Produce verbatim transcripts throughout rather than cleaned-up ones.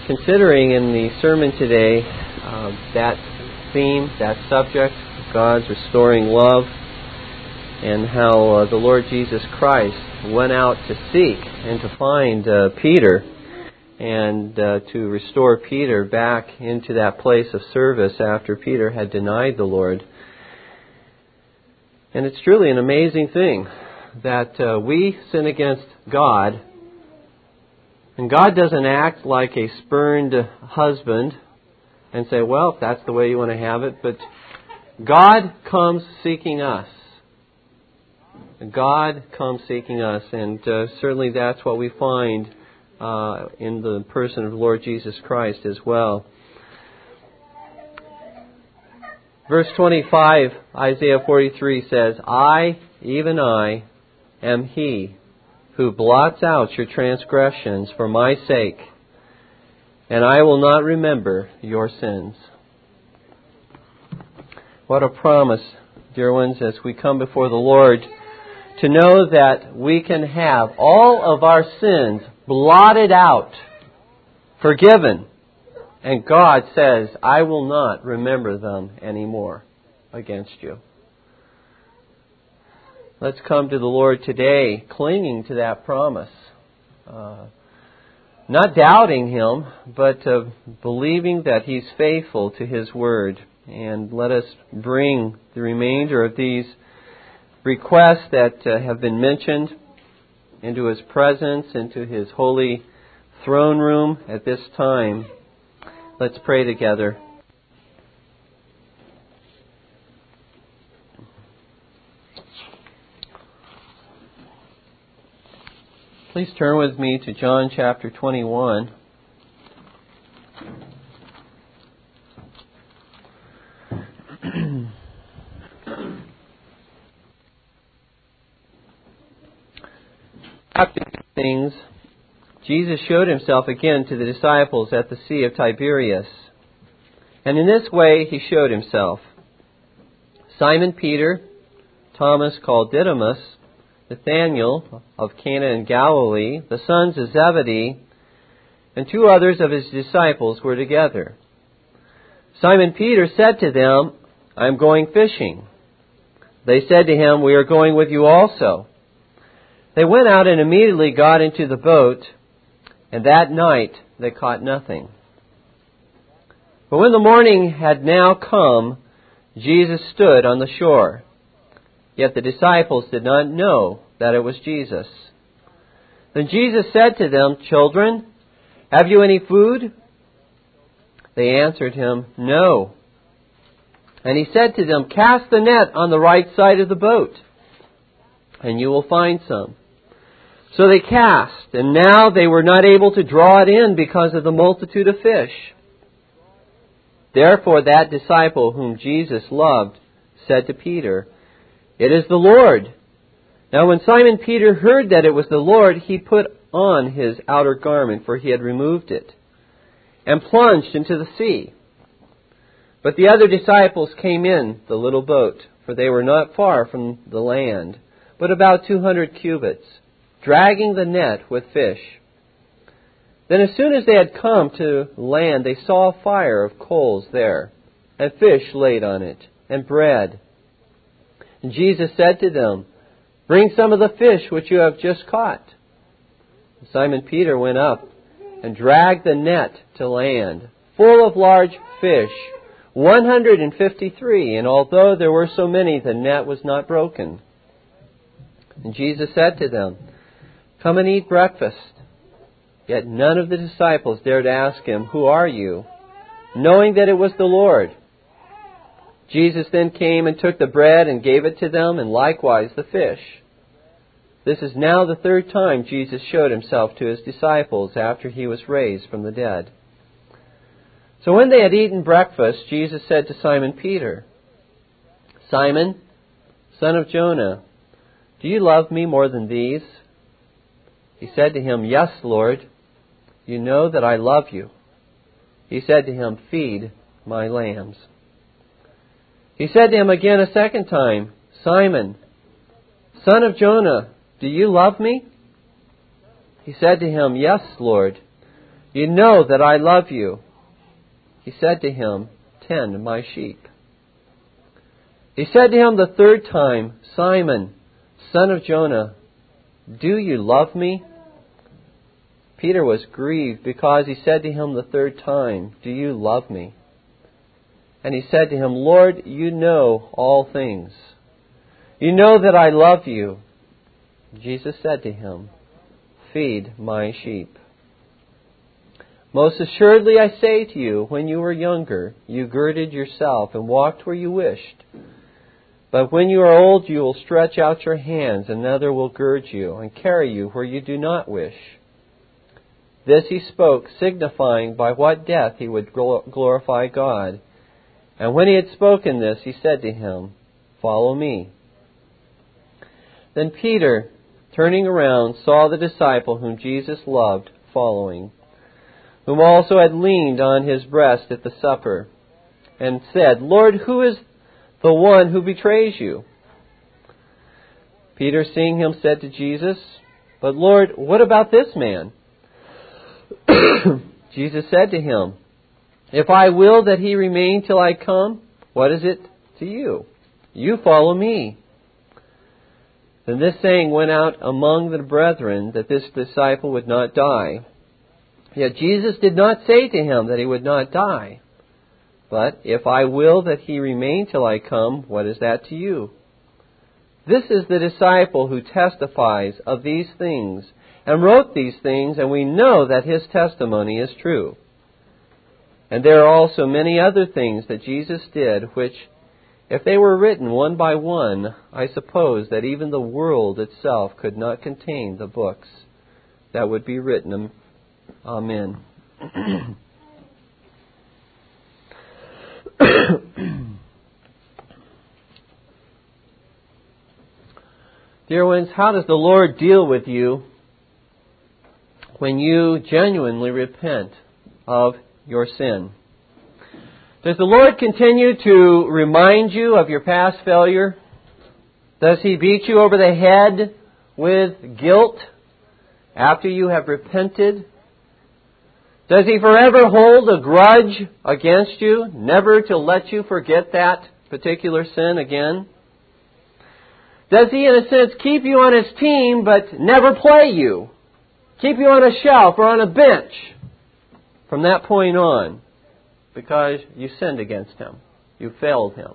considering in the sermon today uh, that theme, that subject, God's restoring love, and how uh, the Lord Jesus Christ went out to seek and to find uh, Peter and uh, to restore Peter back into that place of service after Peter had denied the Lord. And it's truly an amazing thing that uh, we sin against God, and God doesn't act like a spurned husband and say, well, if that's the way you want to have it, but God comes seeking us. God comes seeking us, and uh, certainly that's what we find uh, in the person of the Lord Jesus Christ as well. Verse twenty-five, Isaiah forty-three says, I, even I, am He who blots out your transgressions for my sake, and I will not remember your sins. What a promise, dear ones, as we come before the Lord, to know that we can have all of our sins blotted out, forgiven. And God says, I will not remember them anymore against you. Let's come to the Lord today clinging to that promise. Uh, not doubting Him, but uh, believing that He's faithful to His Word. And let us bring the remainder of these requests that uh, have been mentioned into His presence, into His holy throne room at this time. Let's pray together. Please turn with me to John chapter twenty-one. After these things, Jesus showed Himself again to the disciples at the Sea of Tiberias. And in this way He showed Himself. Simon Peter, Thomas called Didymus, Nathanael of Cana in Galilee, the sons of Zebedee, and two others of His disciples were together. Simon Peter said to them, I am going fishing. They said to him, we are going with you also. They went out and immediately got into the boat, and that night they caught nothing. But when the morning had now come, Jesus stood on the shore. Yet the disciples did not know that it was Jesus. Then Jesus said to them, Children, have you any food? They answered Him, No. And He said to them, Cast the net on the right side of the boat, and you will find some. So they cast, and now they were not able to draw it in because of the multitude of fish. Therefore that disciple whom Jesus loved said to Peter, It is the Lord. Now when Simon Peter heard that it was the Lord, he put on his outer garment, for he had removed it, and plunged into the sea. But the other disciples came in the little boat, for they were not far from the land, but about two hundred cubits, dragging the net with fish. Then as soon as they had come to land, they saw a fire of coals there, and fish laid on it, and bread. And Jesus said to them, Bring some of the fish which you have just caught. And Simon Peter went up and dragged the net to land, full of large fish, one hundred and fifty-three, and although there were so many, the net was not broken. And Jesus said to them, Come and eat breakfast. Yet none of the disciples dared ask Him, Who are you? Knowing that it was the Lord. Jesus then came and took the bread and gave it to them, and likewise the fish. This is now the third time Jesus showed Himself to His disciples after He was raised from the dead. So when they had eaten breakfast, Jesus said to Simon Peter, Simon, son of Jonah, do you love me more than these? He said to him, Yes, Lord, you know that I love you. He said to him, Feed my lambs. He said to him again a second time, Simon, son of Jonah, do you love me? He said to him, Yes, Lord, You know that I love you. He said to him, Tend my sheep. He said to him the third time, Simon, son of Jonah, do you love me? Peter was grieved because he said to him the third time, Do you love me? And he said to him, Lord, you know all things. You know that I love you. Jesus said to him, Feed my sheep. Most assuredly I say to you, when you were younger, you girded yourself and walked where you wished. But when you are old, you will stretch out your hands, and another will gird you and carry you where you do not wish. This he spoke, signifying by what death he would glorify God. And when he had spoken this, he said to him, Follow me. Then Peter, turning around, saw the disciple whom Jesus loved following, whom also had leaned on his breast at the supper, and said, Lord, who is the one who betrays you? Peter, seeing him, said to Jesus, But Lord, what about this man? Jesus said to him, If I will that he remain till I come, what is it to you? You follow me. Then this saying went out among the brethren, that this disciple would not die. Yet Jesus did not say to him that he would not die. But if I will that he remain till I come, what is that to you? This is the disciple who testifies of these things, and wrote these things, and we know that his testimony is true. And there are also many other things that Jesus did, which, if they were written one by one, I suppose that even the world itself could not contain the books that would be written. Amen. Dear ones, how does the Lord deal with you when you genuinely repent of your sin? Does the Lord continue to remind you of your past failure? Does He beat you over the head with guilt after you have repented? Does He forever hold a grudge against you, never to let you forget that particular sin again? Does He, in a sense, keep you on His team but never play you? Keep you on a shelf or on a bench from that point on because you sinned against Him. You failed Him.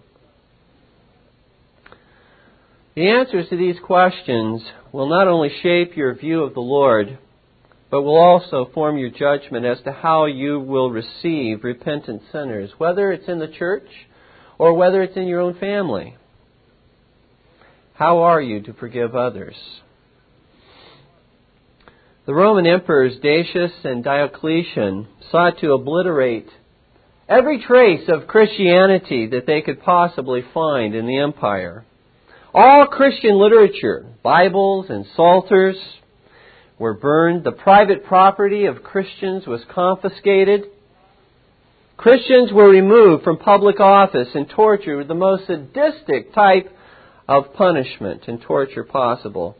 The answers to these questions will not only shape your view of the Lord, but will also form your judgment as to how you will receive repentant sinners, whether it's in the church or whether it's in your own family. How are you to forgive others? The Roman emperors Decius and Diocletian sought to obliterate every trace of Christianity that they could possibly find in the empire. All Christian literature, Bibles and psalters, were burned. The private property of Christians was confiscated. Christians were removed from public office and tortured with the most sadistic type of punishment and torture possible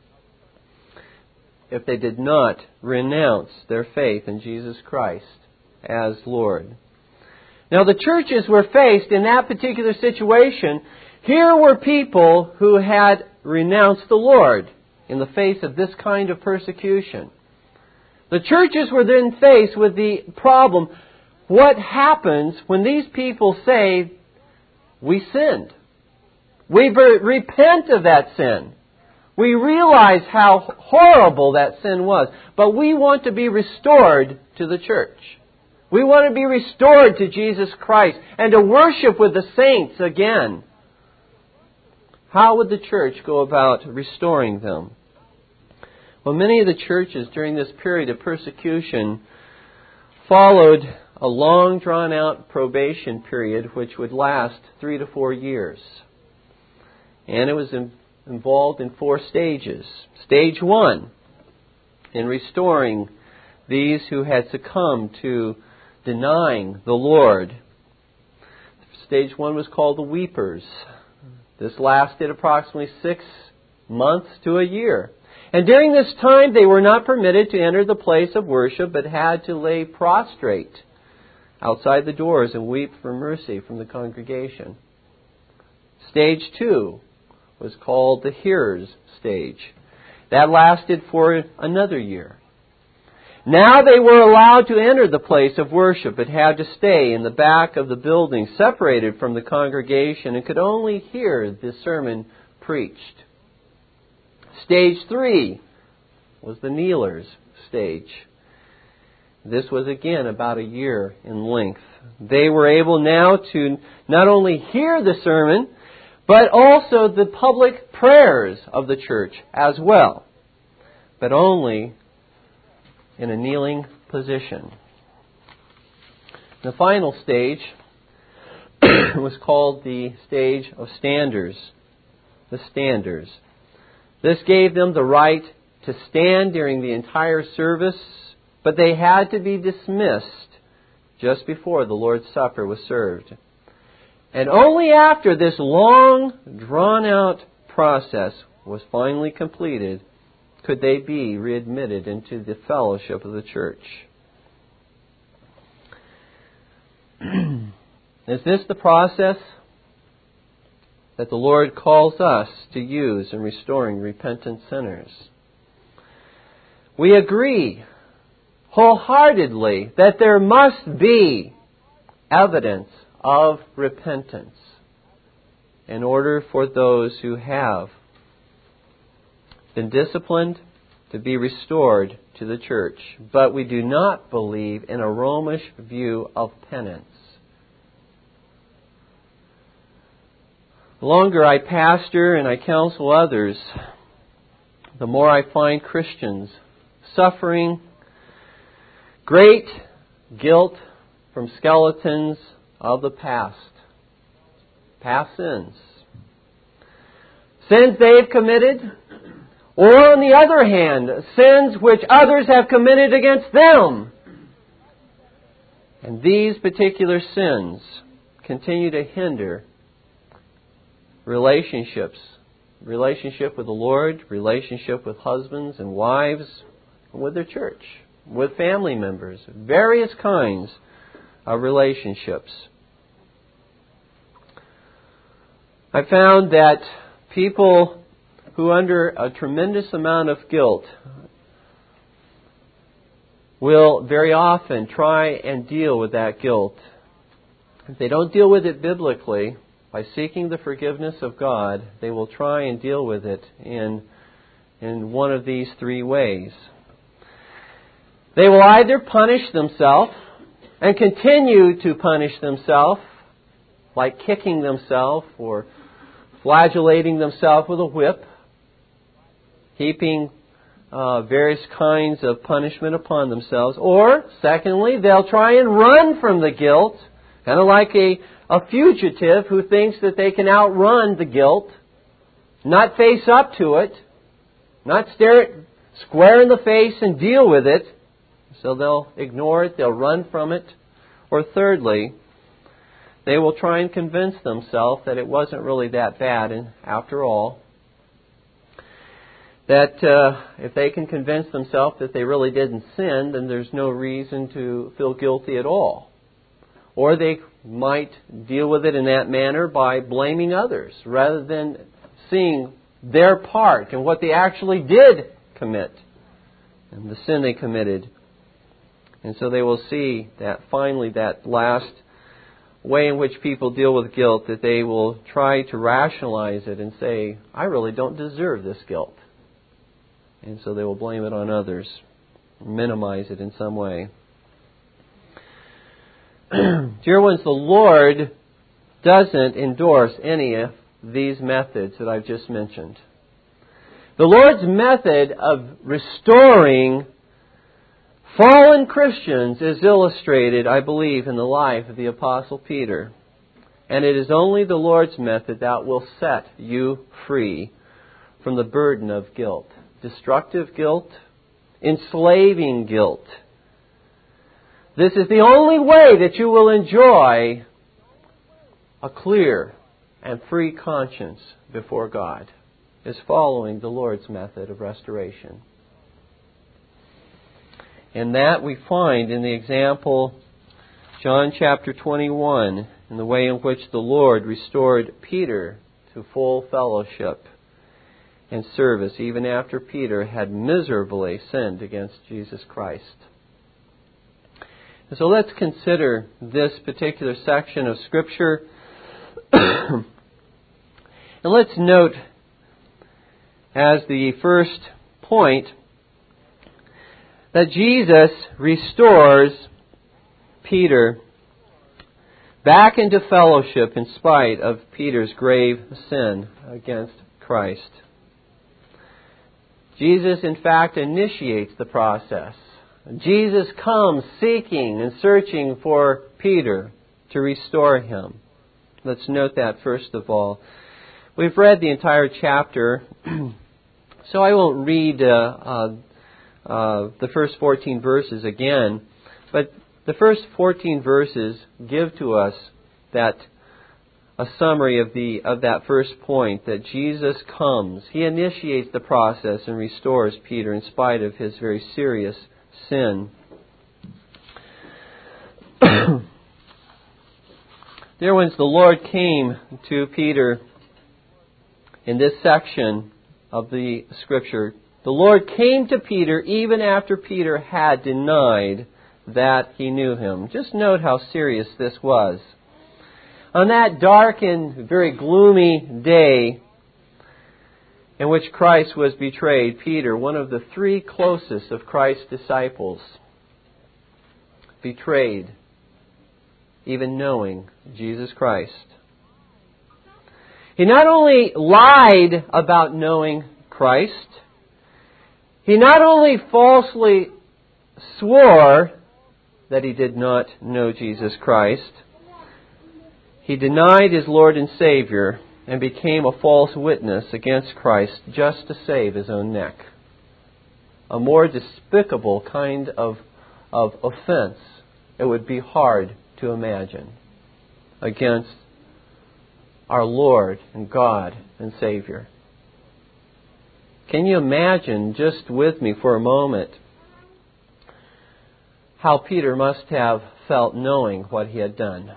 if they did not renounce their faith in Jesus Christ as Lord. Now, the churches were faced in that particular situation. Here were people who had renounced the Lord in the face of this kind of persecution. The churches were then faced with the problem, what happens when these people say, we sinned? We repent of that sin. We realize how horrible that sin was, but we want to be restored to the church. We want to be restored to Jesus Christ and to worship with the saints again. How would the church go about restoring them? Well, many of the churches during this period of persecution followed a long drawn-out probation period which would last three to four years. And it was in, involved in four stages. Stage one, in restoring these who had succumbed to denying the Lord. Stage one was called the weepers. This lasted approximately six months to a year. And during this time they were not permitted to enter the place of worship, but had to lay prostrate outside the doors and weep for mercy from the congregation. Stage two was called the hearers stage. That lasted for another year. Now they were allowed to enter the place of worship, but had to stay in the back of the building, separated from the congregation, and could only hear the sermon preached. Stage three was the kneelers stage. This was again about a year in length. They were able now to not only hear the sermon, but also the public prayers of the church as well, but only in a kneeling position. The final stage was called the stage of standers. The standers. This gave them the right to stand during the entire service, but they had to be dismissed just before the Lord's Supper was served. And only after this long, drawn-out process was finally completed could they be readmitted into the fellowship of the church. Is this the process that the Lord calls us to use in restoring repentant sinners? We agree wholeheartedly that there must be evidence of repentance in order for those who have been disciplined to be restored to the church. But we do not believe in a Romish view of penance. The longer I pastor and I counsel others, the more I find Christians suffering great guilt from skeletons of the past, past sins. Sins they've committed, or on the other hand, sins which others have committed against them. And these particular sins continue to hinder relationships, relationship with the Lord, relationship with husbands and wives, and with their church, with family members, various kinds of relationships. I found that people who under a tremendous amount of guilt will very often try and deal with that guilt. If they don't deal with it biblically, by seeking the forgiveness of God, they will try and deal with it in, in one of these three ways. They will either punish themselves and continue to punish themselves, like kicking themselves or flagellating themselves with a whip, heaping uh, various kinds of punishment upon themselves. Or, secondly, they'll try and run from the guilt, kind of like a, a fugitive who thinks that they can outrun the guilt, not face up to it, not stare it square in the face and deal with it. So they'll ignore it, they'll run from it. Or thirdly, they will try and convince themselves that it wasn't really that bad, and after all, that uh, if they can convince themselves that they really didn't sin, then there's no reason to feel guilty at all. Or they might deal with it in that manner by blaming others, rather than seeing their part and what they actually did commit, and the sin they committed. And so they will see that finally that last way in which people deal with guilt, that they will try to rationalize it and say, I really don't deserve this guilt. And so they will blame it on others, minimize it in some way. Dear ones, the Lord doesn't endorse any of these methods that I've just mentioned. The Lord's method of restoring fallen Christians is illustrated, I believe, in the life of the Apostle Peter. And it is only the Lord's method that will set you free from the burden of guilt. Destructive guilt, enslaving guilt. This is the only way that you will enjoy a clear and free conscience before God. is following the Lord's method of restoration. And that we find in the example, John chapter twenty-one, in the way in which the Lord restored Peter to full fellowship and service, even after Peter had miserably sinned against Jesus Christ. And so let's consider this particular section of Scripture. And let's note, as the first point, that Jesus restores Peter back into fellowship in spite of Peter's grave sin against Christ. Jesus, in fact, initiates the process. Jesus comes seeking and searching for Peter to restore him. Let's note that first of all. We've read the entire chapter, so I won't read uh, uh, uh, the first fourteen verses again, but the first fourteen verses give to us that a summary of the of that first point, that Jesus comes. He initiates the process and restores Peter in spite of his very serious sin. Dear ones, the Lord came to Peter in this section of the Scripture. The Lord came to Peter even after Peter had denied that he knew Him. Just note how serious this was. On that dark and very gloomy day in which Christ was betrayed, Peter, one of the three closest of Christ's disciples, betrayed, even knowing Jesus Christ. He not only lied about knowing Christ, he not only falsely swore that he did not know Jesus Christ, he denied his Lord and Savior and became a false witness against Christ just to save his own neck. A more despicable kind of, of offense it would be hard to imagine against our Lord and God and Savior. Can you imagine, just with me for a moment, how Peter must have felt knowing what he had done?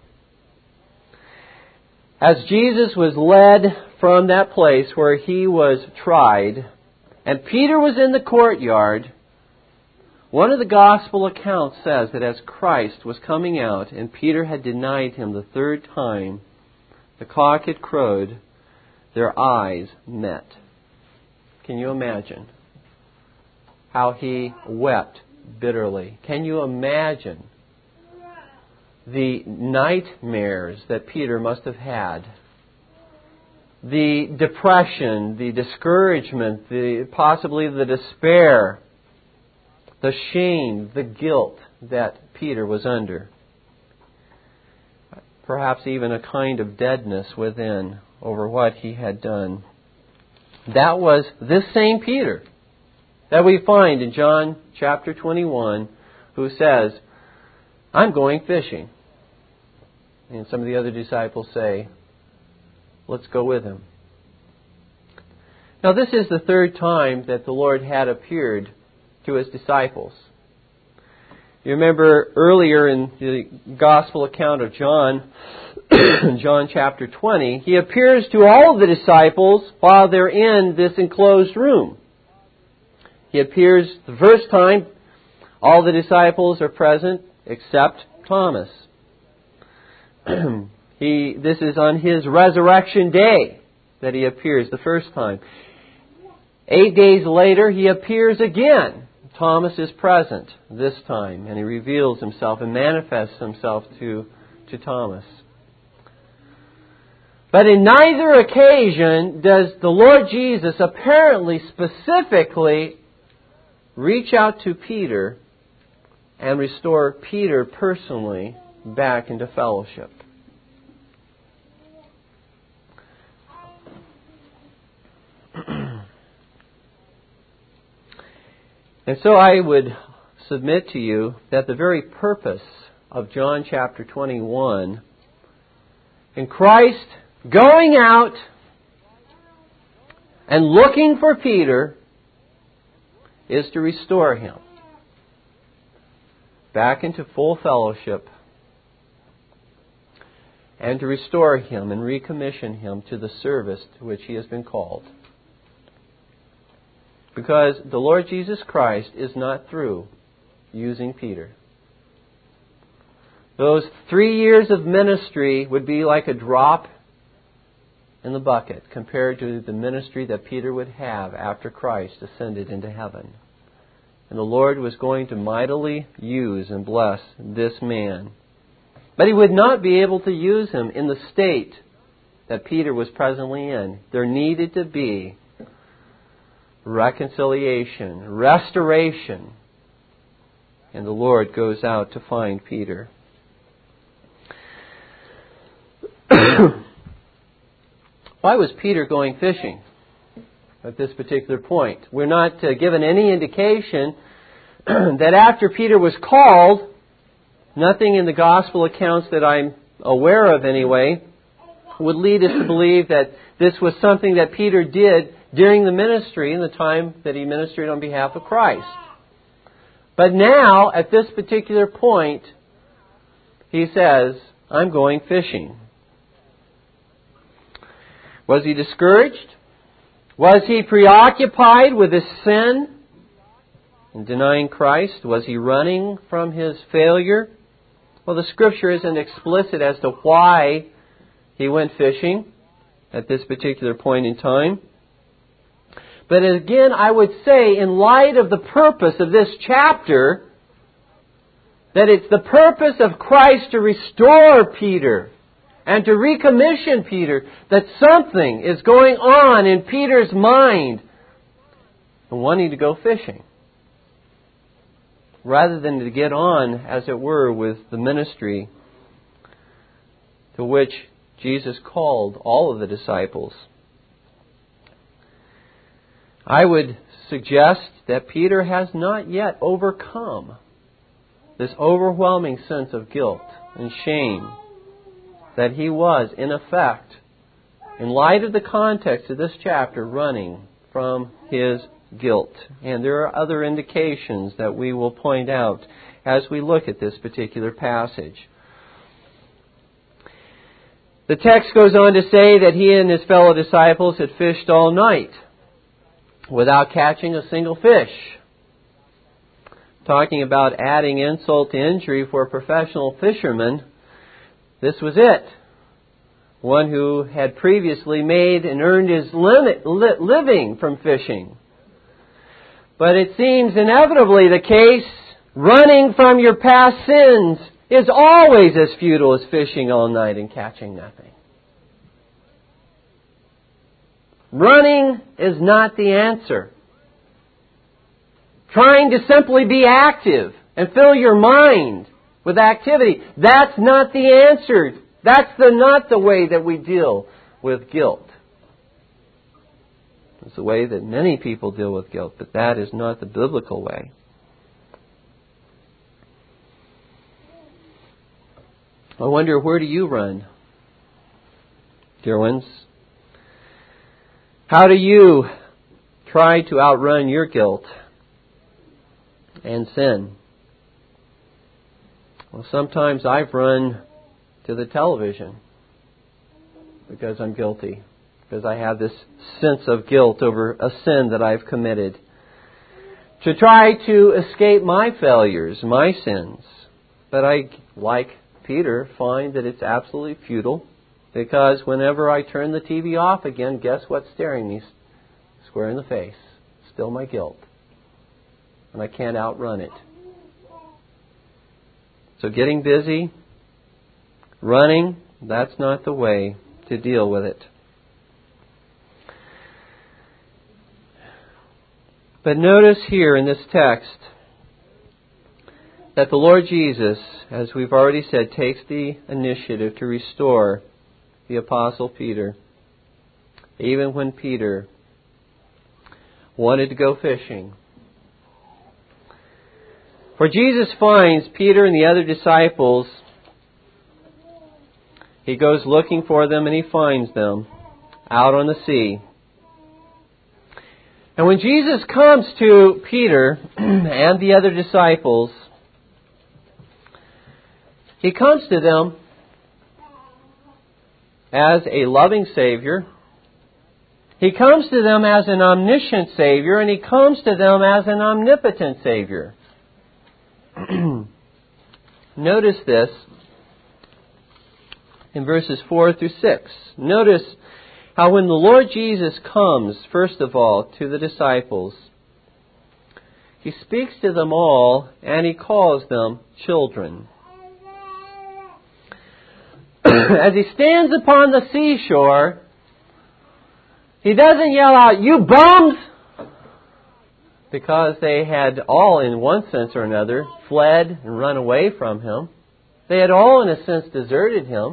As Jesus was led from that place where he was tried, and Peter was in the courtyard, one of the gospel accounts says that as Christ was coming out and Peter had denied him the third time, the cock had crowed, their eyes met. Can you imagine how he wept bitterly? Can you imagine the nightmares that Peter must have had? The depression, the discouragement, the possibly the despair, the shame, the guilt that Peter was under. Perhaps even a kind of deadness within over what he had done. That was this same Peter that we find in John chapter twenty-one, who says, "I'm going fishing." And some of the other disciples say, "Let's go with him." Now, this is the third time that the Lord had appeared to His disciples. You remember earlier in the Gospel account of John, John chapter twenty, He appears to all of the disciples while they're in this enclosed room. He appears the first time, all the disciples are present except Thomas. he, this is on His resurrection day that He appears the first time. Eight days later, He appears again. Thomas is present this time, and He reveals Himself and manifests Himself to, to Thomas. But in neither occasion does the Lord Jesus apparently specifically reach out to Peter and restore Peter personally back into fellowship. And so I would submit to you that the very purpose of John chapter twenty-one, in Christ going out and looking for Peter is to restore him back into full fellowship and to restore him and recommission him to the service to which he has been called. Because the Lord Jesus Christ is not through using Peter. Those three years of ministry would be like a drop in the bucket compared to the ministry that Peter would have after Christ ascended into heaven. And the Lord was going to mightily use and bless this man. But He would not be able to use him in the state that Peter was presently in. There needed to be reconciliation, restoration. And the Lord goes out to find Peter. Why was Peter going fishing at this particular point? We're not uh, given any indication that after Peter was called, nothing in the gospel accounts that I'm aware of anyway, would lead us to believe that this was something that Peter did during the ministry, in the time that he ministered on behalf of Christ. But now, at this particular point, he says, I'm going fishing. Was he discouraged? Was he preoccupied with his sin and denying Christ? Was he running from his failure? Well, the Scripture isn't explicit as to why he went fishing at this particular point in time. But again, I would say, in light of the purpose of this chapter, that it's the purpose of Christ to restore Peter and to recommission Peter, that something is going on in Peter's mind and wanting to go fishing, rather than to get on, as it were, with the ministry to which Jesus called all of the disciples. I would suggest that Peter has not yet overcome this overwhelming sense of guilt and shame that he was, in effect, in light of the context of this chapter, running from his guilt. And there are other indications that we will point out as we look at this particular passage. The text goes on to say that he and his fellow disciples had fished all night without catching a single fish. Talking about adding insult to injury for a professional fisherman, this was it. One who had previously made and earned his limit, li- living from fishing. But it seems inevitably the case, running from your past sins is always as futile as fishing all night and catching nothing. Running is not the answer. Trying to simply be active and fill your mind with activity, that's not the answer. That's the, not the way that we deal with guilt. It's the way that many people deal with guilt, but that is not the biblical way. I wonder, where do you run, dear ones? How do you try to outrun your guilt and sin? Well, sometimes I've run to the television because I'm guilty, because I have this sense of guilt over a sin that I've committed, to try to escape my failures, my sins. But I, like Peter, find that it's absolutely futile, because whenever I turn the T V off again, guess what's staring me square in the face? Still my guilt. And I can't outrun it. So getting busy, running, that's not the way to deal with it. But notice here in this text that the Lord Jesus, as we've already said, takes the initiative to restore the Apostle Peter, even when Peter wanted to go fishing. For Jesus finds Peter and the other disciples. He goes looking for them and he finds them out on the sea. And when Jesus comes to Peter and the other disciples, He comes to them as a loving Savior. He comes to them as an omniscient Savior, and He comes to them as an omnipotent Savior. Notice this in verses four through six. Notice how when the Lord Jesus comes, first of all, to the disciples, He speaks to them all and He calls them children. As He stands upon the seashore, He doesn't yell out, "You bums!" because they had all, in one sense or another, fled and run away from Him. They had all, in a sense, deserted Him.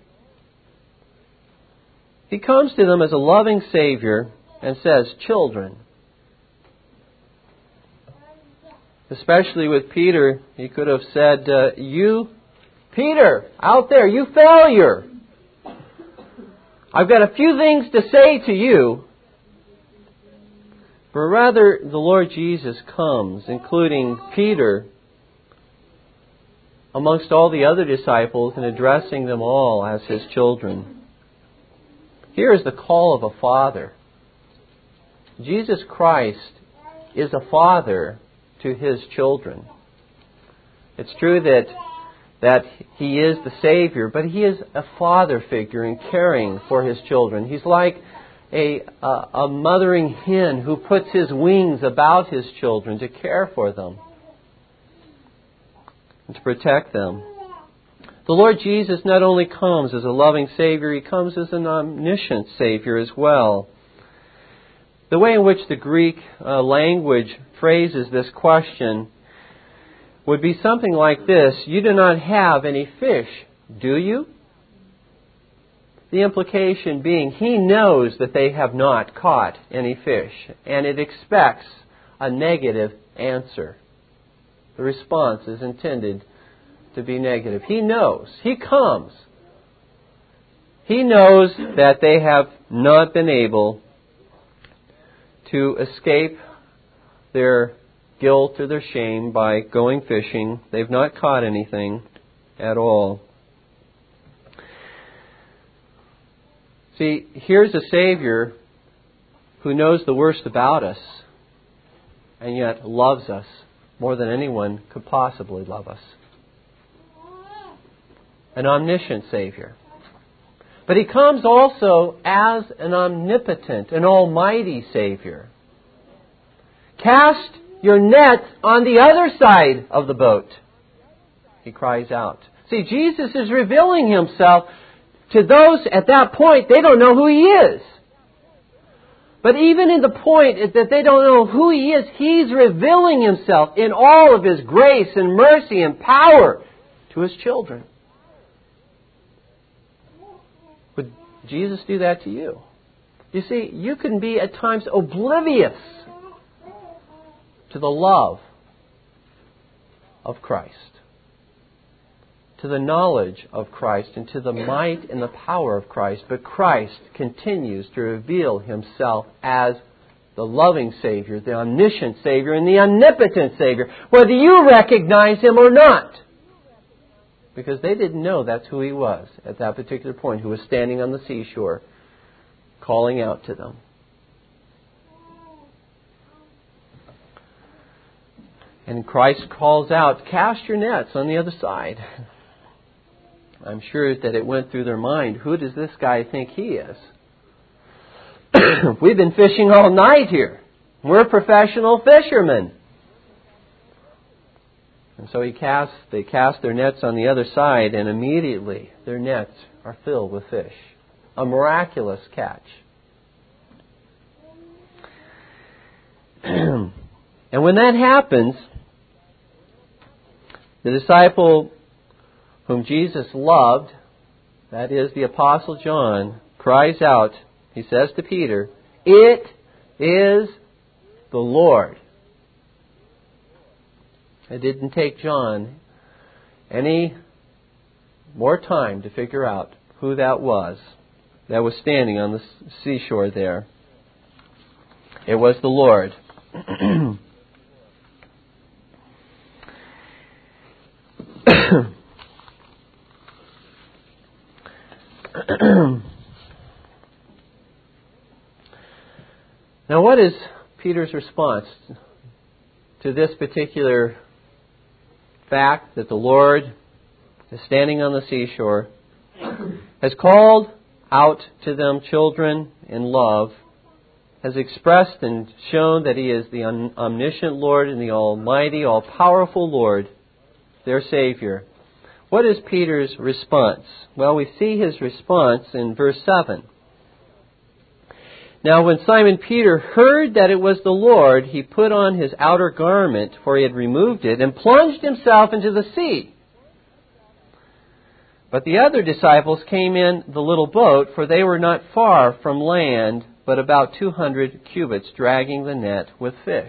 He comes to them as a loving Savior and says, "Children." Especially with Peter, He could have said, uh, "You, Peter, out there, you failure. I've got a few things to say to you." But rather, the Lord Jesus comes, including Peter, amongst all the other disciples, and addressing them all as His children. Here is the call of a father. Jesus Christ is a father to His children. It's true that that He is the Savior, but He is a father figure in caring for His children. He's like a, a, a mothering hen who puts His wings about His children to care for them and to protect them. The Lord Jesus not only comes as a loving Savior, He comes as an omniscient Savior as well. The way in which the Greek uh, language phrases this question would be something like this: "You do not have any fish, do you?" The implication being He knows that they have not caught any fish, and it expects a negative answer. The response is intended to be negative. He knows. He comes. He knows that they have not been able to escape their guilt or their shame by going fishing. They've not caught anything at all. See, here's a Savior who knows the worst about us and yet loves us more than anyone could possibly love us. An omniscient Savior. But He comes also as an omnipotent, an almighty Savior. "Cast your net on the other side of the boat," He cries out. See, Jesus is revealing Himself to those at that point. They don't know who He is. But even in the point that they don't know who He is, He's revealing Himself in all of His grace and mercy and power to His children. Would Jesus do that to you? You see, you can be at times oblivious to the love of Christ, to the knowledge of Christ, and to the might and the power of Christ. But Christ continues to reveal Himself as the loving Savior, the omniscient Savior, and the omnipotent Savior, whether you recognize Him or not. Because they didn't know that's who He was at that particular point, who was standing on the seashore, calling out to them. And Christ calls out, "Cast your nets on the other side." I'm sure that it went through their mind, who does this guy think he is? We've been fishing all night here. We're professional fishermen. And so he casts, they cast their nets on the other side, and immediately their nets are filled with fish. A miraculous catch. And when that happens, the disciple whom Jesus loved, that is the Apostle John, cries out, he says to Peter, "It is the Lord." It didn't take John any more time to figure out who that was that was standing on the seashore there. It was the Lord. Now, what is Peter's response to this particular fact that the Lord is standing on the seashore, has called out to them children in love, has expressed and shown that He is the omniscient Lord and the almighty, all-powerful Lord, their Savior? What is Peter's response? Well, we see his response in verse seven. Now when Simon Peter heard that it was the Lord, he put on his outer garment, for he had removed it, and plunged himself into the sea. But the other disciples came in the little boat, for they were not far from land, but about two hundred cubits, dragging the net with fish.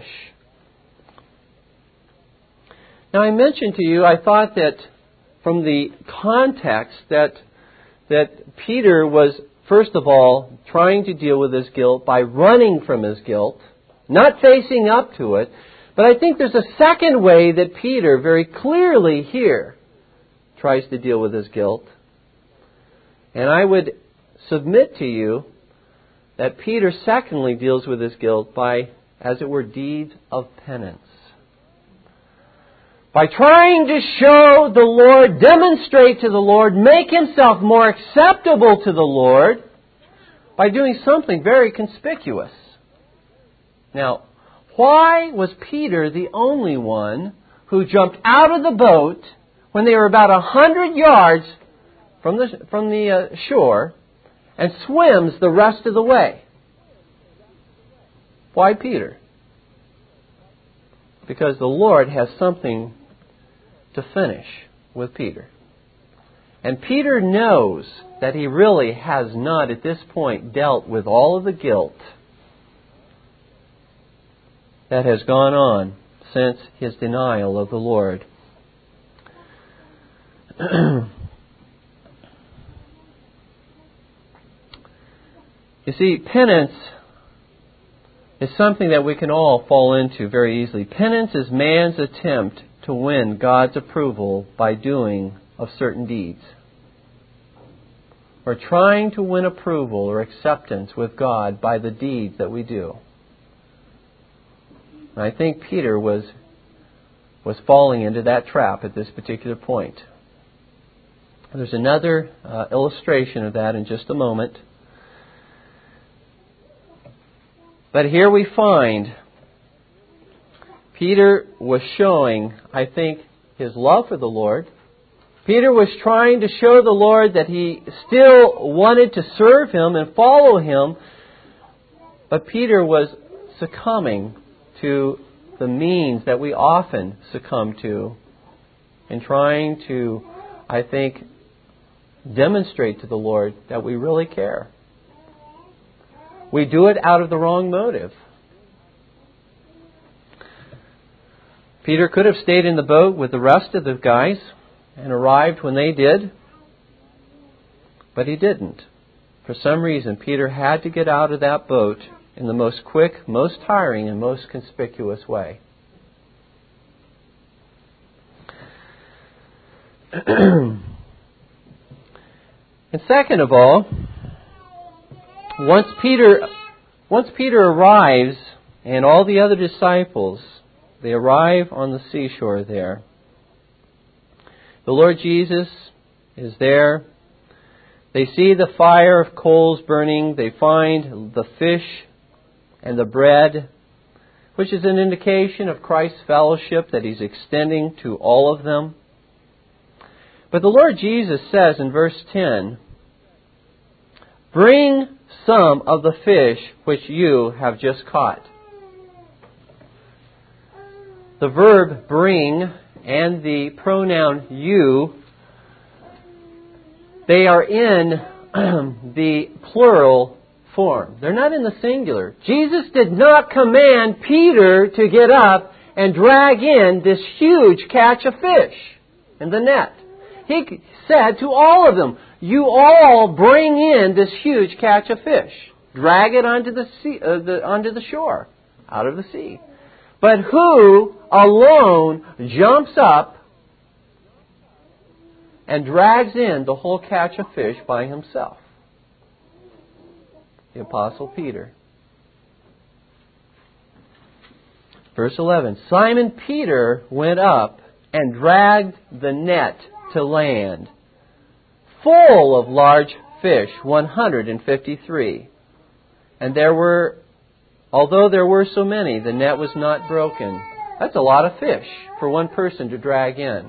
Now I mentioned to you, I thought that from the context that that Peter was, first of all, trying to deal with his guilt by running from his guilt, not facing up to it. But I think there's a second way that Peter very clearly here tries to deal with his guilt. And I would submit to you that Peter secondly deals with his guilt by, as it were, deeds of penance. By trying to show the Lord, demonstrate to the Lord, make himself more acceptable to the Lord by doing something very conspicuous. Now, why was Peter the only one who jumped out of the boat when they were about a hundred yards from the from the uh, shore and swims the rest of the way? Why Peter? Because the Lord has something to finish with Peter. And Peter knows that he really has not at this point dealt with all of the guilt that has gone on since his denial of the Lord. You see, penance is something that we can all fall into very easily. Penance is man's attempt to win God's approval by doing of certain deeds. We're trying to win approval or acceptance with God by the deeds that we do. And I think Peter was was falling into that trap at this particular point. There's another uh, illustration of that in just a moment. But here we find Peter was showing, I think, his love for the Lord. Peter was trying to show the Lord that he still wanted to serve Him and follow Him. But Peter was succumbing to the means that we often succumb to in trying to, I think, demonstrate to the Lord that we really care. We do it out of the wrong motive. Peter could have stayed in the boat with the rest of the guys and arrived when they did, but he didn't. For some reason, Peter had to get out of that boat in the most quick, most tiring, and most conspicuous way. And second of all, once Peter, once Peter arrives and all the other disciples, they arrive on the seashore there. The Lord Jesus is there. They see the fire of coals burning. They find the fish and the bread, which is an indication of Christ's fellowship that He's extending to all of them. But the Lord Jesus says in verse ten, "Bring some of the fish which you have just caught." The verb bring and the pronoun you, they are in the plural form. They're not in the singular. Jesus did not command Peter to get up and drag in this huge catch of fish in the net. He said to all of them, "You all bring in this huge catch of fish." drag it onto the sea, uh, the, onto the shore, out of the sea. But who alone jumps up and drags in the whole catch of fish by himself? The Apostle Peter. Verse eleven, Simon Peter went up and dragged the net to land, full of large fish, one hundred fifty-three. And there were, although there were so many, the net was not broken. That's a lot of fish for one person to drag in.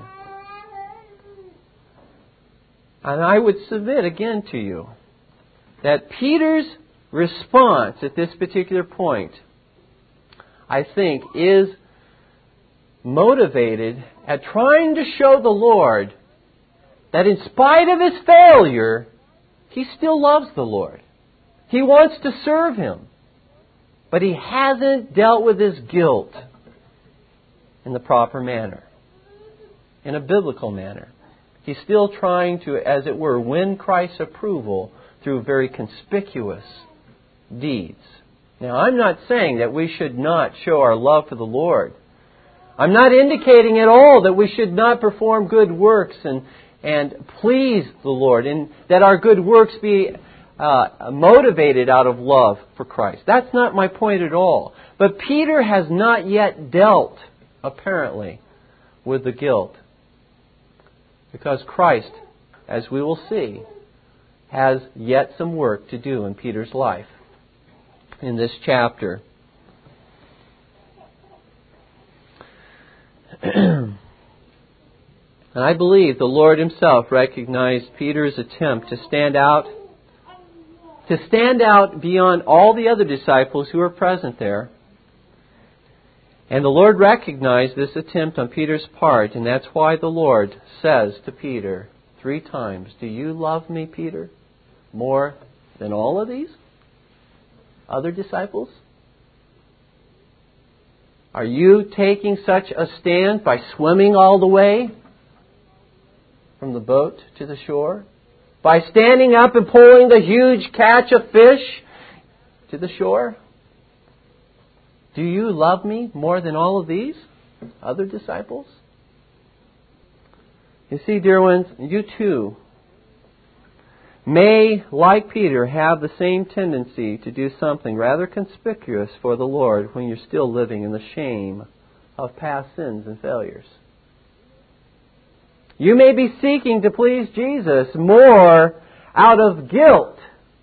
And I would submit again to you that Peter's response at this particular point, I think, is motivated at trying to show the Lord that in spite of his failure, he still loves the Lord. He wants to serve Him. But he hasn't dealt with his guilt in the proper manner, in a biblical manner. He's still trying to, as it were, win Christ's approval through very conspicuous deeds. Now, I'm not saying that we should not show our love for the Lord. I'm not indicating at all that we should not perform good works and, and please the Lord, and that our good works be uh, motivated out of love for Christ. That's not my point at all. But Peter has not yet dealt, apparently, with the guilt. Because Christ, as we will see, has yet some work to do in Peter's life in this chapter. And I believe the Lord Himself recognized Peter's attempt to stand out, to stand out beyond all the other disciples who were present there. And the Lord recognized this attempt on Peter's part, and that's why the Lord says to Peter three times, "Do you love me, Peter, more than all of these other disciples? Are you taking such a stand by swimming all the way from the boat to the shore? By standing up and pulling the huge catch of fish to the shore? Do you love me more than all of these other disciples?" You see, dear ones, you too may, like Peter, have the same tendency to do something rather conspicuous for the Lord when you're still living in the shame of past sins and failures. You may be seeking to please Jesus more out of guilt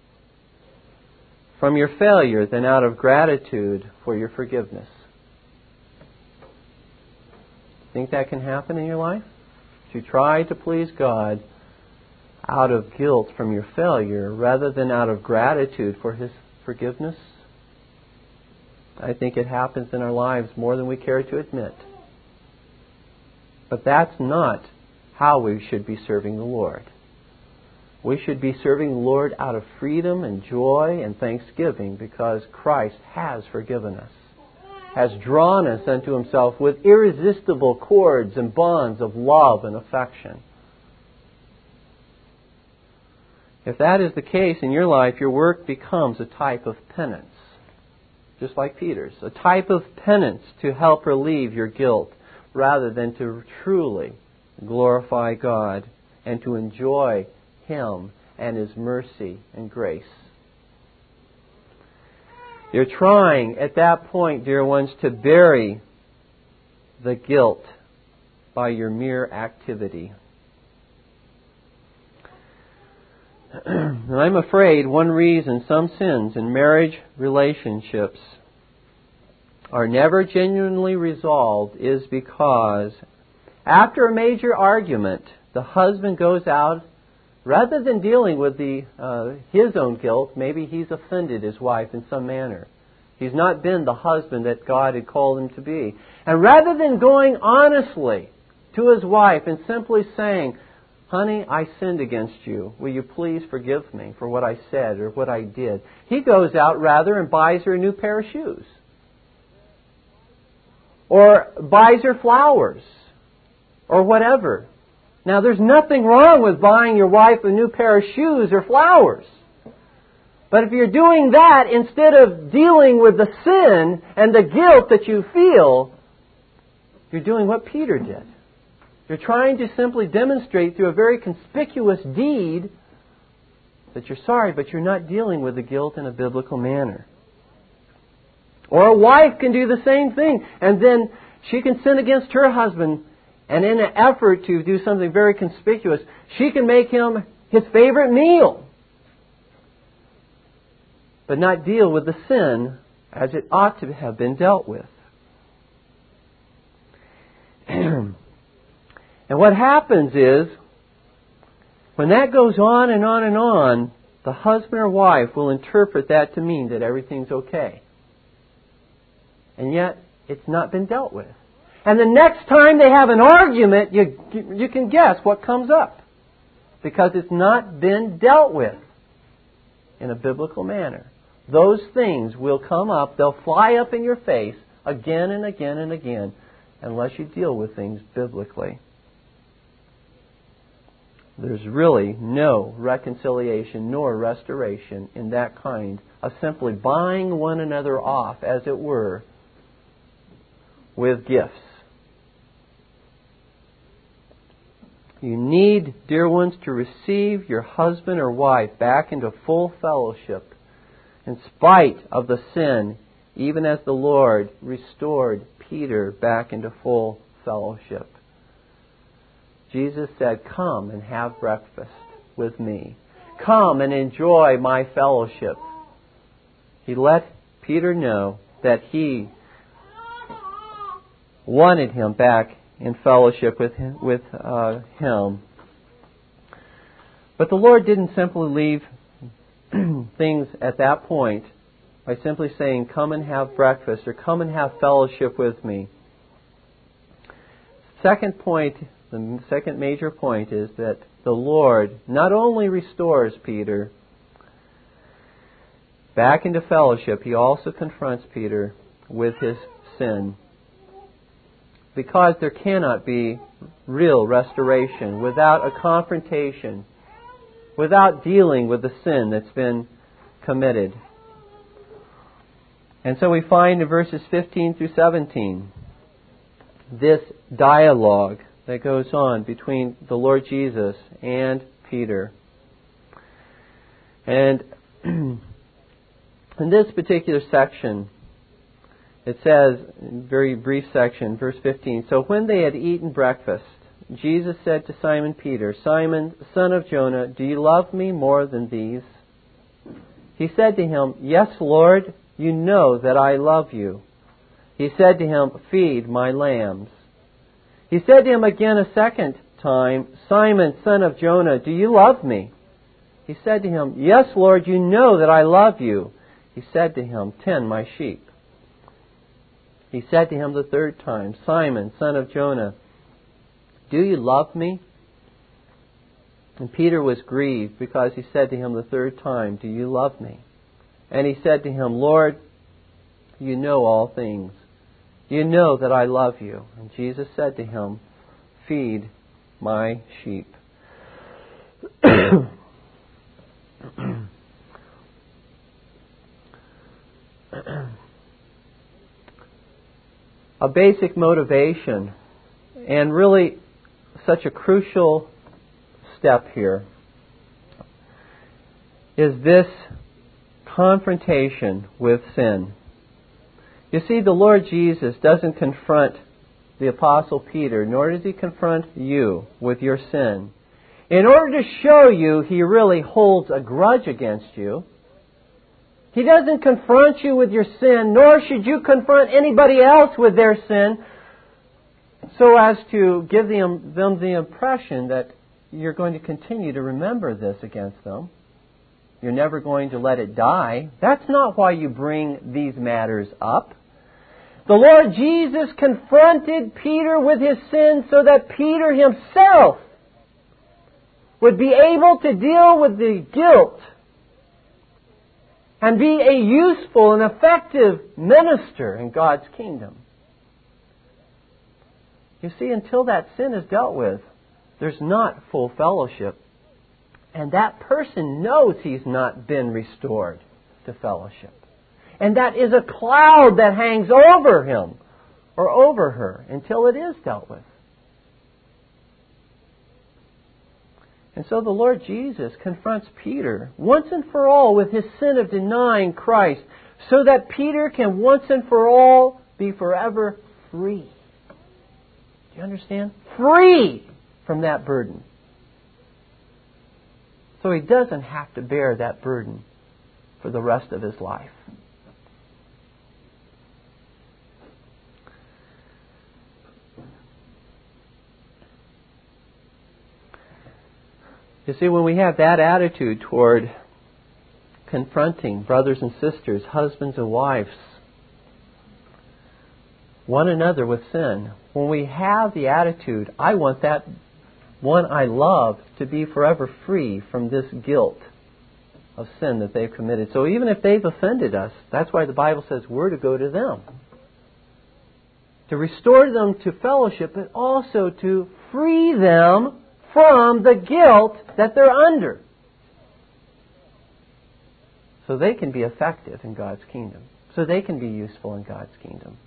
from your failure than out of gratitude for your forgiveness. Think that can happen in your life? To try to please God out of guilt from your failure rather than out of gratitude for His forgiveness? I think it happens in our lives more than we care to admit. But that's not how we should be serving the Lord. We should be serving the Lord out of freedom and joy and thanksgiving because Christ has forgiven us, has drawn us unto Himself with irresistible cords and bonds of love and affection. If that is the case in your life, your work becomes a type of penance, just like Peter's, a type of penance to help relieve your guilt rather than to truly glorify God and to enjoy Him and His mercy and grace. You're trying at that point, dear ones, to bury the guilt by your mere activity. And I'm afraid one reason some sins in marriage relationships are never genuinely resolved is because after a major argument, the husband goes out, rather than dealing with the uh, his own guilt, maybe he's offended his wife in some manner. He's not been the husband that God had called him to be. And rather than going honestly to his wife and simply saying, "Honey, I sinned against you. Will you please forgive me for what I said or what I did?" he goes out rather and buys her a new pair of shoes. Or buys her flowers. Or whatever. Now, there's nothing wrong with buying your wife a new pair of shoes or flowers. But if you're doing that instead of dealing with the sin and the guilt that you feel, you're doing what Peter did. You're trying to simply demonstrate through a very conspicuous deed that you're sorry, but you're not dealing with the guilt in a biblical manner. Or a wife can do the same thing, and then she can sin against her husband, and in an effort to do something very conspicuous, she can make him his favorite meal, but not deal with the sin as it ought to have been dealt with. And what happens is, when that goes on and on and on, the husband or wife will interpret that to mean that everything's okay. And yet, it's not been dealt with. And the next time they have an argument, you, you can guess what comes up. Because it's not been dealt with in a biblical manner. Those things will come up, they'll fly up in your face again and again and again, unless you deal with things biblically. There's really no reconciliation nor restoration in that kind of simply buying one another off, as it were, with gifts. You need, dear ones, to receive your husband or wife back into full fellowship in spite of the sin, even as the Lord restored Peter back into full fellowship. Jesus said, "Come and have breakfast with me. Come and enjoy my fellowship." He let Peter know that he wanted him back in fellowship with him, with uh, him. But the Lord didn't simply leave things at that point by simply saying, "Come and have breakfast," or "Come and have fellowship with me." Second point, the second major point is that the Lord not only restores Peter back into fellowship, He also confronts Peter with his sin. Because there cannot be real restoration without a confrontation, without dealing with the sin that's been committed. And so we find in verses fifteen through seventeen this dialogue that goes on between the Lord Jesus and Peter. And in this particular section, it says, very brief section, verse fifteen, "So when they had eaten breakfast, Jesus said to Simon Peter, 'Simon, son of Jonah, do you love me more than these?' He said to him, 'Yes, Lord, you know that I love you.' He said to him, 'Feed my lambs.' He said to him again a second time, 'Simon, son of Jonah, do you love me?' He said to him, 'Yes, Lord, you know that I love you.' He said to him, 'Tend my sheep.' He said to him the third time, 'Simon, son of Jonah, do you love me?' And Peter was grieved because he said to him the third time, 'Do you love me?' And he said to him, 'Lord, you know all things. You know that I love you.' And Jesus said to him, 'Feed my sheep.'" A basic motivation, and really such a crucial step here, is this confrontation with sin. You see, the Lord Jesus doesn't confront the Apostle Peter, nor does He confront you with your sin, in order to show you He really holds a grudge against you. He doesn't confront you with your sin, nor should you confront anybody else with their sin, so as to give them, them the impression that you're going to continue to remember this against them. You're never going to let it die. That's not why you bring these matters up. The Lord Jesus confronted Peter with his sin so that Peter himself would be able to deal with the guilt and be a useful and effective minister in God's kingdom. You see, until that sin is dealt with, there's not full fellowship. And that person knows he's not been restored to fellowship. And that is a cloud that hangs over him or over her until it is dealt with. And so the Lord Jesus confronts Peter once and for all with his sin of denying Christ, so that Peter can once and for all be forever free. Do you understand? Free from that burden. So he doesn't have to bear that burden for the rest of his life. You see, when we have that attitude toward confronting brothers and sisters, husbands and wives, one another with sin, when we have the attitude, I want that one I love to be forever free from this guilt of sin that they've committed. So even if they've offended us, that's why the Bible says we're to go to them. To restore them to fellowship, but also to free them from the guilt that they're under, so they can be effective in God's kingdom, so they can be useful in God's kingdom.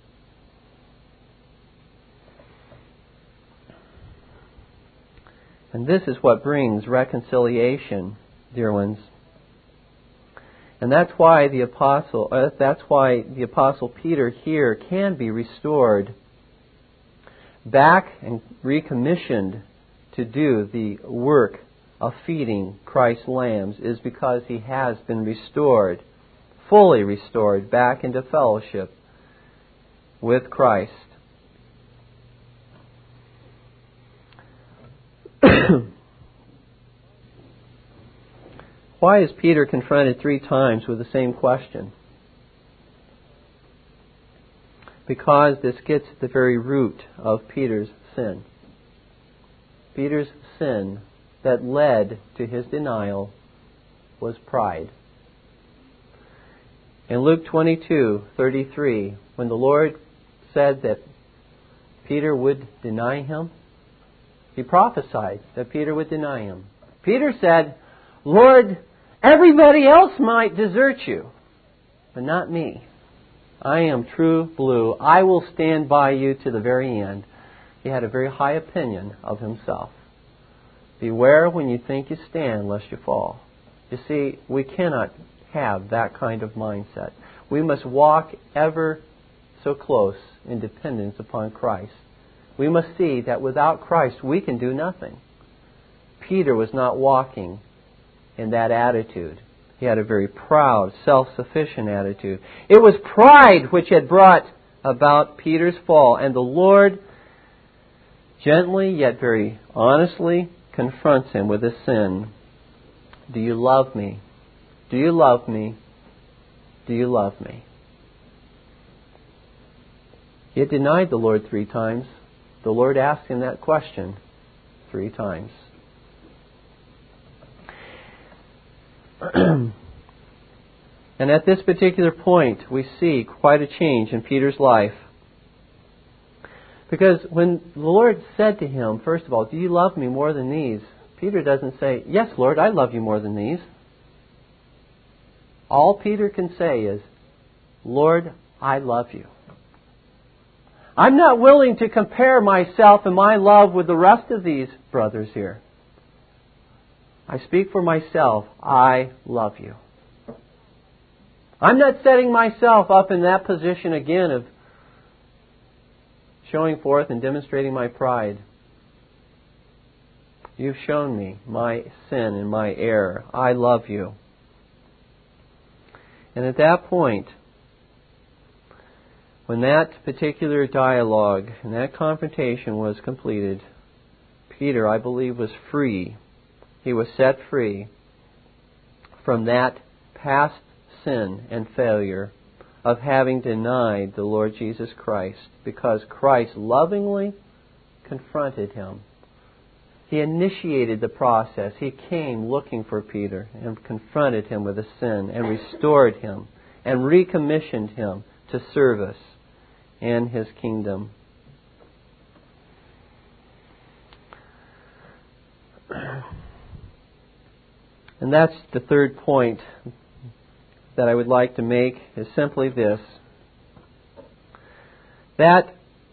And this is what brings reconciliation, dear ones. And that's why the apostle uh, that's why the apostle Peter here can be restored back and recommissioned to do the work of feeding Christ's lambs, is because he has been restored, fully restored back into fellowship with Christ. Why is Peter confronted three times with the same question? Because this gets at the very root of Peter's sin. Peter's sin that led to his denial was pride. In Luke twenty-two thirty-three, when the Lord said that Peter would deny him, he prophesied that Peter would deny him. Peter said, Lord, everybody else might desert you, but not me. I am true blue. I will stand by you to the very end. He had a very high opinion of himself. Beware when you think you stand, lest you fall. You see, we cannot have that kind of mindset. We must walk ever so close in dependence upon Christ. We must see that without Christ we can do nothing. Peter was not walking in that attitude. He had a very proud, self-sufficient attitude. It was pride which had brought about Peter's fall, and the Lord gently yet very honestly confronts him with his sin. Do you love me? Do you love me? Do you love me? He had denied the Lord three times. The Lord asked him that question three times. And at this particular point, we see quite a change in Peter's life. Because when the Lord said to him, first of all, do you love me more than these? Peter doesn't say, yes, Lord, I love you more than these. All Peter can say is, Lord, I love you. I'm not willing to compare myself and my love with the rest of these brothers here. I speak for myself. I love you. I'm not setting myself up in that position again of showing forth and demonstrating my pride. You've shown me my sin and my error. I love you. And at that point, when that particular dialogue and that confrontation was completed, Peter, I believe, was free. He was set free from that past sin and failure of having denied the Lord Jesus Christ, because Christ lovingly confronted him. He initiated the process. He came looking for Peter and confronted him with his sin and restored him and recommissioned him to service in His kingdom. And that's the third point that I would like to make, is simply this: that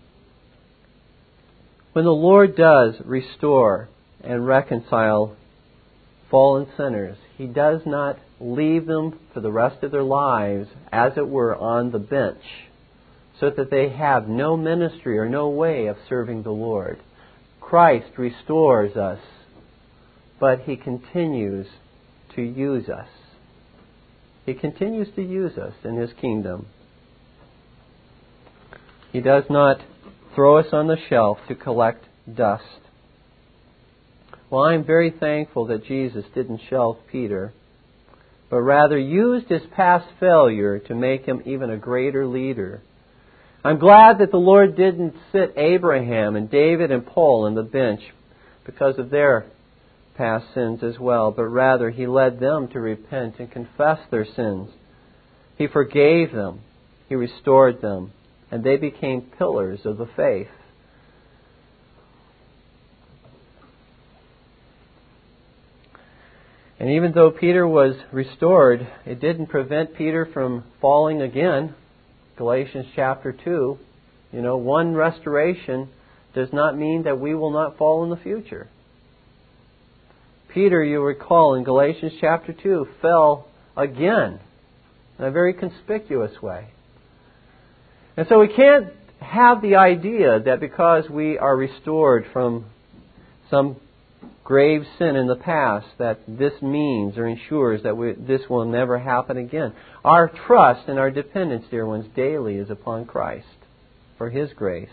when the Lord does restore and reconcile fallen sinners, He does not leave them for the rest of their lives, as it were, on the bench, so that they have no ministry or no way of serving the Lord. Christ restores us, but He continues to use us. He continues to use us in His kingdom. He does not throw us on the shelf to collect dust. Well, I'm very thankful that Jesus didn't shelf Peter, but rather used his past failure to make him even a greater leader. I'm glad that the Lord didn't sit Abraham and David and Paul on the bench because of their past sins as well, but rather He led them to repent and confess their sins. He forgave them. He restored them. And they became pillars of the faith. And even though Peter was restored, it didn't prevent Peter from falling again. Galatians chapter two. You know, one restoration does not mean that we will not fall in the future. Peter, you recall, in Galatians chapter two, fell again in a very conspicuous way. And so we can't have the idea that because we are restored from some grave sin in the past, that this means or ensures that we, this will never happen again. Our trust and our dependence, dear ones, daily is upon Christ for His grace.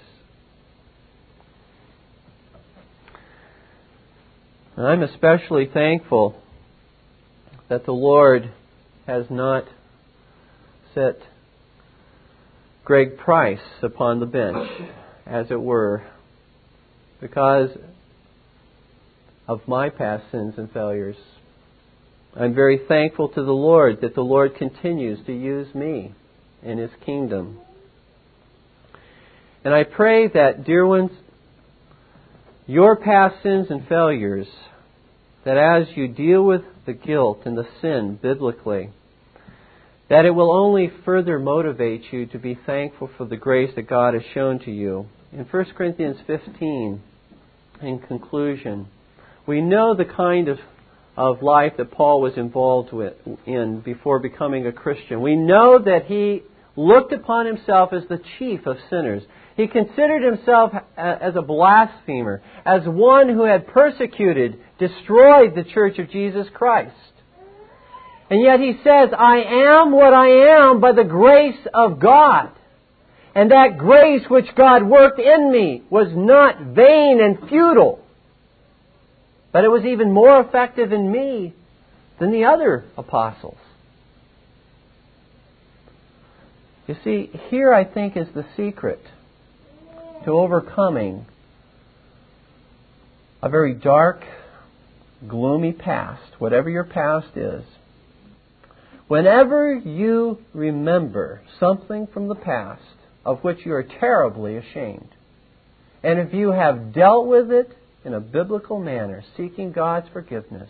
And I'm especially thankful that the Lord has not set Greg Price upon the bench, as it were, because of my past sins and failures. I'm very thankful to the Lord that the Lord continues to use me in His kingdom. And I pray that, dear ones, your past sins and failures, that as you deal with the guilt and the sin biblically, that it will only further motivate you to be thankful for the grace that God has shown to you. In First Corinthians fifteen, in conclusion, we know the kind of, of life that Paul was involved with, in before becoming a Christian. We know that he looked upon himself as the chief of sinners. He considered himself as a blasphemer, as one who had persecuted, destroyed the church of Jesus Christ. And yet he says, I am what I am by the grace of God. And that grace which God worked in me was not vain and futile, but it was even more effective in me than the other apostles. You see, here I think is the secret to overcoming a very dark, gloomy past, whatever your past is. Whenever you remember something from the past of which you are terribly ashamed, and if you have dealt with it in a biblical manner, seeking God's forgiveness,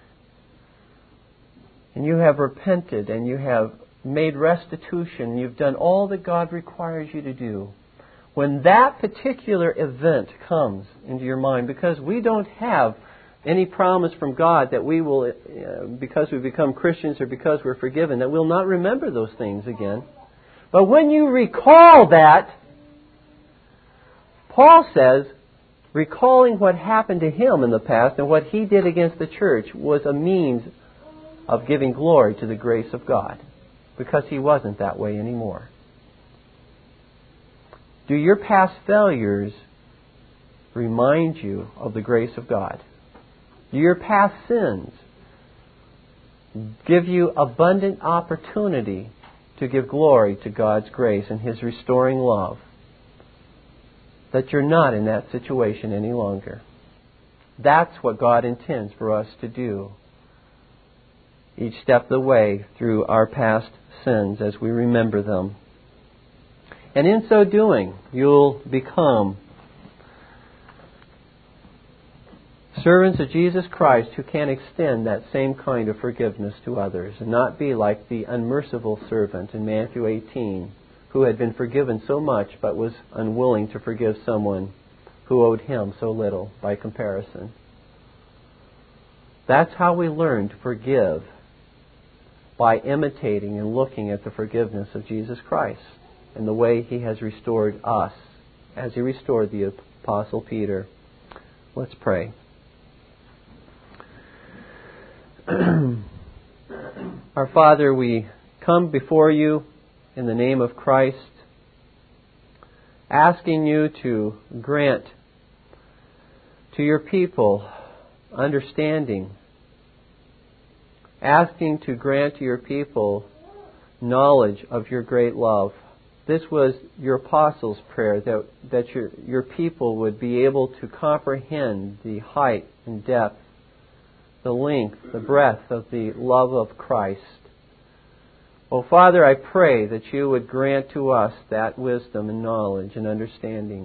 and you have repented and you have made restitution, you've done all that God requires you to do, when that particular event comes into your mind, because we don't have any promise from God that we will, uh, because we become Christians or because we're forgiven, that we'll not remember those things again. But when you recall that, Paul says, recalling what happened to him in the past and what he did against the church was a means of giving glory to the grace of God, because he wasn't that way anymore. Do your past failures remind you of the grace of God? Do your past sins give you abundant opportunity to give glory to God's grace and His restoring love? That you're not in that situation any longer. That's what God intends for us to do each step of the way through our past sins as we remember them. And in so doing, you'll become servants of Jesus Christ who can extend that same kind of forgiveness to others and not be like the unmerciful servant in Matthew eighteen who had been forgiven so much but was unwilling to forgive someone who owed him so little by comparison. That's how we learn to forgive, by imitating and looking at the forgiveness of Jesus Christ and the way He has restored us as He restored the Apostle Peter. Let's pray. Our Father, we come before You in the name of Christ, asking You to grant to Your people understanding, asking to grant to Your people knowledge of Your great love. This was Your apostles' prayer, that, that your, your people would be able to comprehend the height and depth, the length, the breadth of the love of Christ. Oh, Father, I pray that You would grant to us that wisdom and knowledge and understanding.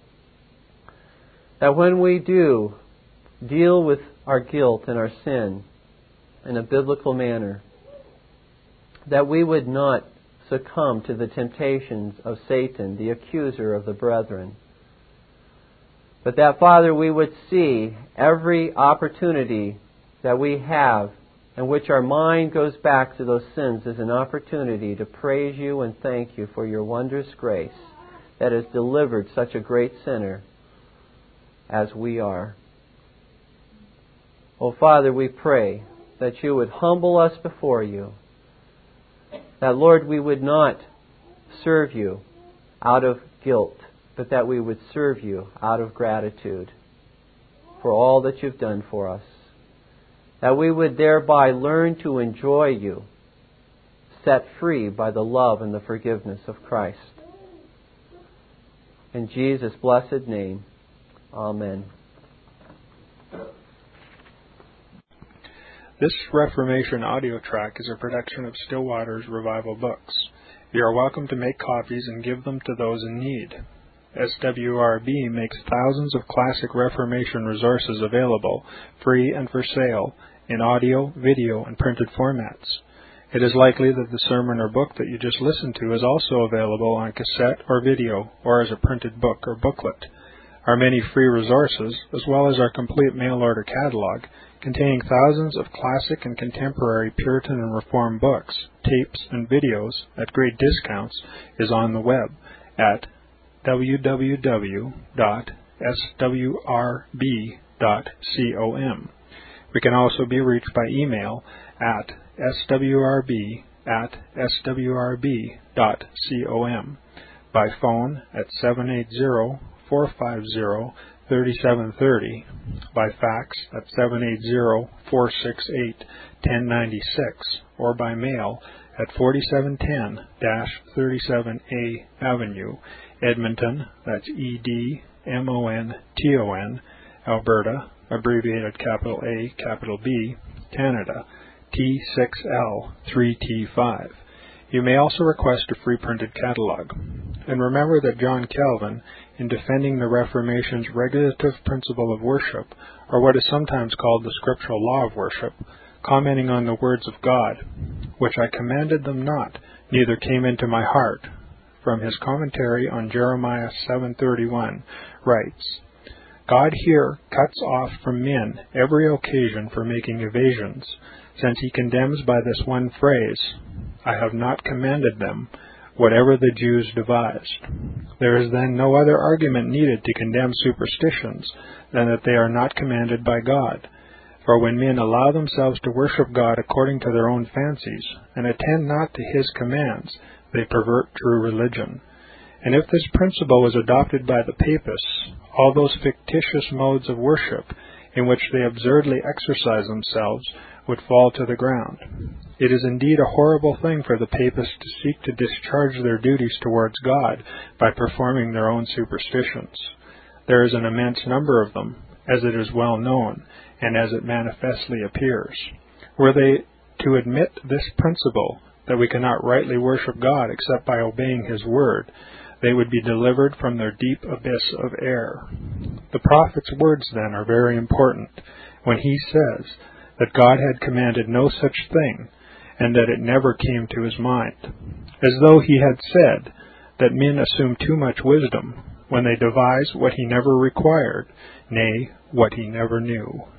That when we do deal with our guilt and our sin in a biblical manner, that we would not succumb to the temptations of Satan, the accuser of the brethren. But that, Father, we would see every opportunity that we have in which our mind goes back to those sins as an opportunity to praise You and thank You for Your wondrous grace that has delivered such a great sinner as we are. Oh, Father, we pray that You would humble us before You. That, Lord, we would not serve You out of guilt, but that we would serve You out of gratitude for all that You've done for us. That we would thereby learn to enjoy You, set free by the love and the forgiveness of Christ. In Jesus' blessed name, Amen. This Reformation audio track is a production of Still Waters Revival Books. You are welcome to make copies and give them to those in need. S W R B makes thousands of classic Reformation resources available, free and for sale, in audio, video, and printed formats. It is likely that the sermon or book that you just listened to is also available on cassette or video, or as a printed book or booklet. Our many free resources, as well as our complete mail-order catalog, containing thousands of classic and contemporary Puritan and Reformed books, tapes, and videos at great discounts, is on the web at w w w dot s w r b dot com. We can also be reached by email at s w r b at s w r b dot com, by phone at seven eight zero, four five zero, three seven three zero, by fax at seven eight zero, four six eight, one zero nine six, or by mail at forty-seven ten thirty-seven A Avenue, Edmonton, that's E D M O N T O N, Alberta, abbreviated capital A, capital B, Canada, T six L three T five. You may also request a free printed catalog. And remember that John Calvin, in defending the Reformation's regulative principle of worship, or what is sometimes called the scriptural law of worship, commenting on the words of God, which I commanded them not, neither came into my heart, from his commentary on Jeremiah seven thirty-one, writes, God here cuts off from men every occasion for making evasions, since he condemns by this one phrase, I have not commanded them, whatever the Jews devised. There is then no other argument needed to condemn superstitions than that they are not commanded by God. For when men allow themselves to worship God according to their own fancies, and attend not to his commands, they pervert true religion. And if this principle was adopted by the papists, all those fictitious modes of worship in which they absurdly exercise themselves would fall to the ground. It is indeed a horrible thing for the papists to seek to discharge their duties towards God by performing their own superstitions. There is an immense number of them, as it is well known, and as it manifestly appears. Were they to admit this principle, that we cannot rightly worship God except by obeying his word, they would be delivered from their deep abyss of error. The prophet's words, then, are very important when he says that God had commanded no such thing, and that it never came to his mind, as though he had said that men assume too much wisdom when they devise what he never required, nay, what he never knew.